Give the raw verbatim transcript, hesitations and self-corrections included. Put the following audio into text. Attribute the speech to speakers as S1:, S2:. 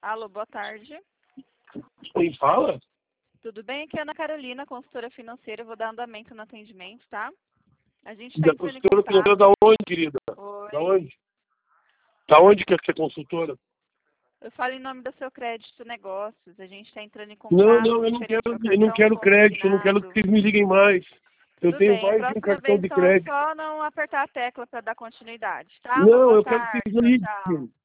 S1: Alô, boa tarde.
S2: Quem fala?
S1: Tudo bem? Aqui é a Ana Carolina, consultora financeira. Eu vou dar andamento no atendimento, tá? A gente está
S2: Da
S1: entrando em
S2: consultora financeira
S1: contato.
S2: da onde, querida?
S1: Oi.
S2: Da onde? Da onde que é que é consultora?
S1: Eu falo em nome do seu crédito negócios. A gente está entrando em contato.
S2: Não, não, eu não
S1: referente
S2: quero,
S1: ao
S2: eu não
S1: cartão
S2: quero crédito, eu não quero que
S1: consignado.
S2: vocês me liguem mais. Eu
S1: Tudo
S2: tenho
S1: bem. A
S2: mais de um
S1: próxima
S2: cartão
S1: vez
S2: de
S1: só,
S2: crédito.
S1: só não apertar a tecla para dar continuidade, tá? Uma
S2: Não,
S1: boa
S2: eu quero que
S1: tarde.
S2: vocês me
S1: Tchau,
S2: liguem.
S1: tchau.